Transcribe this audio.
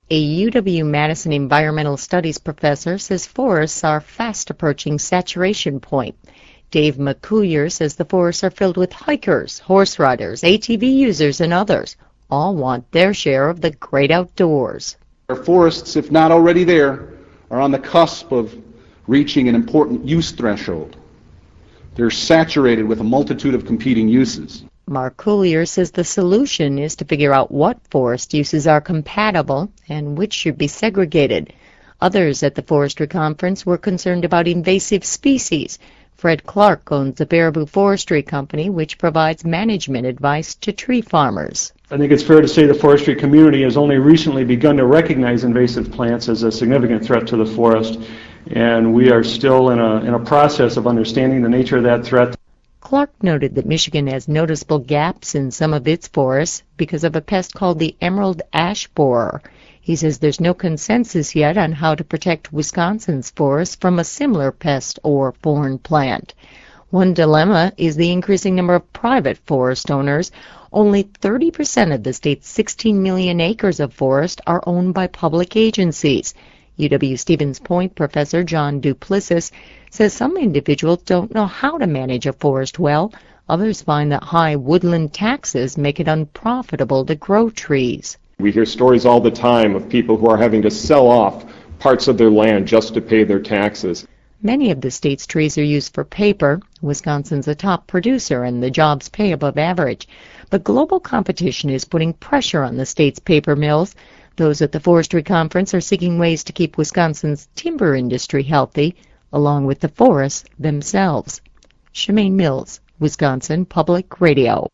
A UW-Madison environmental studies professor says forests are fast approaching saturation point. Dave McCuyer says the forests are filled with hikers, horse riders, ATV users, and others. All want their share of the great outdoors. Our forests, if not already there, are on the cusp of reaching an important use threshold. They're saturated with a multitude of competing uses. Mark Coulier says the solution is to figure out what forest uses are compatible and which should be segregated. Others at the forestry conference were concerned about invasive species. Fred Clark owns the Baraboo Forestry Company, which provides management advice to tree farmers. I think it's fair to say the forestry community has only recently begun to recognize invasive plants as a significant threat to the forest, and we are still in a process of understanding the nature of that threat. Clark noted that Michigan has noticeable gaps in some of its forests because of a pest called the emerald ash borer. He says there's no consensus yet on how to protect Wisconsin's forests from a similar pest or foreign plant. One dilemma is the increasing number of private forest owners. Only 30% of the state's 16 million acres of forest are owned by public agencies. UW-Stevens Point professor John Duplessis says some individuals don't know how to manage a forest well. Others find that high woodland taxes make it unprofitable to grow trees. We hear stories all the time of people who are having to sell off parts of their land just to pay their taxes. Many of the state's trees are used for paper. Wisconsin's a top producer and the jobs pay above average. But global competition is putting pressure on the state's paper mills. Those at the forestry conference are seeking ways to keep Wisconsin's timber industry healthy, along with the forests themselves. Shemaine Mills, Wisconsin Public Radio.